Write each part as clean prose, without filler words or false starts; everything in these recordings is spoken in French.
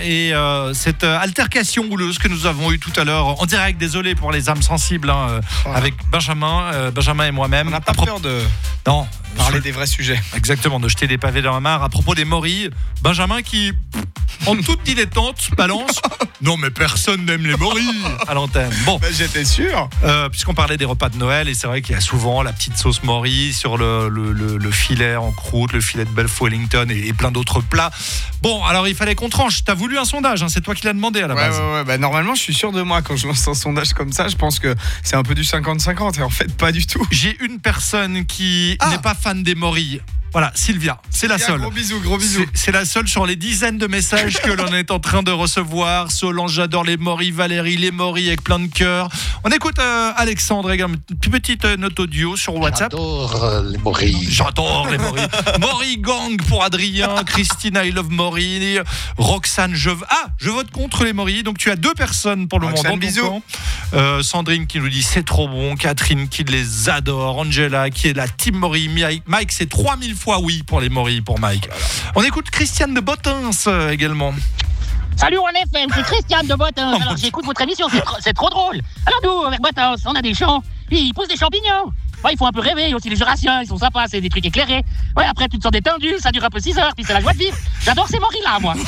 et cette altercation houleuse que nous avons eue tout à l'heure en direct. Désolé pour les âmes sensibles avec Benjamin et moi-même. On n'a pas peur de parler des vrais sujets. Exactement, de jeter des pavés dans la mare. À propos des morilles, Benjamin qui, en toute dilettante, balance « Non mais personne n'aime les morilles » à l'antenne. Bon, J'étais sûr. puisqu'on parlait des repas de Noël, et c'est vrai qu'il y a souvent la petite sauce morille sur le filet en croûte, le filet de bœuf Wellington et plein d'autres plats. Bon, alors il fallait qu'on tranche. T'as voulu un sondage, hein, c'est toi qui l'as demandé à la base. Ouais. Normalement, je suis sûr de moi quand je lance un sondage comme ça. Je pense que c'est un peu du 50-50 et en fait, pas du tout. J'ai une personne qui n'est pas fan des morilles. Voilà, Sylvia, c'est la seule. Gros bisous. C'est la seule sur les dizaines de messages que l'on est en train de recevoir. Solange, j'adore les morilles. Valérie, les morilles avec plein de cœur. On écoute Alexandre, une petite note audio sur WhatsApp. J'adore les morilles. J'adore les morilles. Morilles gang pour Adrien. Christine, I love morilles. Roxane, je vote contre les morilles. Donc tu as deux personnes pour le Roxane, moment. bisous. Sandrine qui nous dit c'est trop bon. Catherine qui les adore. Angela qui est la team morilles. Mike, c'est 3000 fois oui pour les morilles pour Mike. On écoute Christiane de Bottins également. Salut One FM, c'est Christiane de Bottins. Alors j'écoute votre émission, c'est trop drôle. Alors nous, avec Bottins, on a des champs, puis ils poussent des champignons. Ouais, il faut un peu rêver, aussi les Jurassiens, ils sont sympas, c'est des trucs éclairés. Ouais, après tu te sens détendu, ça dure un peu 6 heures, puis c'est la joie de vivre. J'adore ces morilles-là, moi.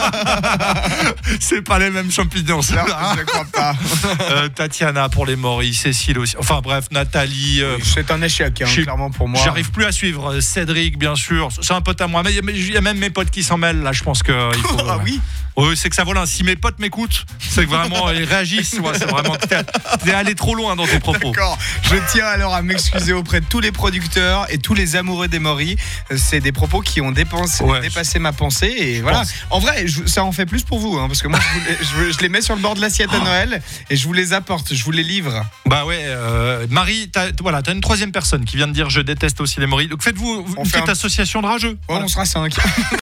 C'est pas les mêmes champignons, ça. Non, je ne crois pas. Tatiana pour les morilles, Cécile aussi. Enfin bref, Nathalie. C'est un échec, clairement pour moi. J'arrive plus à suivre. Cédric, bien sûr, c'est un pote à moi. Mais il y a même mes potes qui s'en mêlent, là, je pense qu'il faut. Ah oui. Oui, c'est que ça voilà. Si mes potes m'écoutent, c'est que vraiment ils réagissent. Ouais, c'est vraiment que t'es allé trop loin dans tes propos. D'accord. Je tiens alors à m'excuser auprès de tous les producteurs et tous les amoureux des morilles. C'est des propos qui ont dépassé ma pensée. Et voilà. En vrai, ça en fait plus pour vous, parce que moi, je les mets sur le bord de l'assiette à Noël et je vous les apporte, je vous les livre. Bah ouais, Marie, t'as une troisième personne qui vient de dire je déteste aussi les morilles. Donc faites-vous une petite association de rageux. Ouais, on sera 5.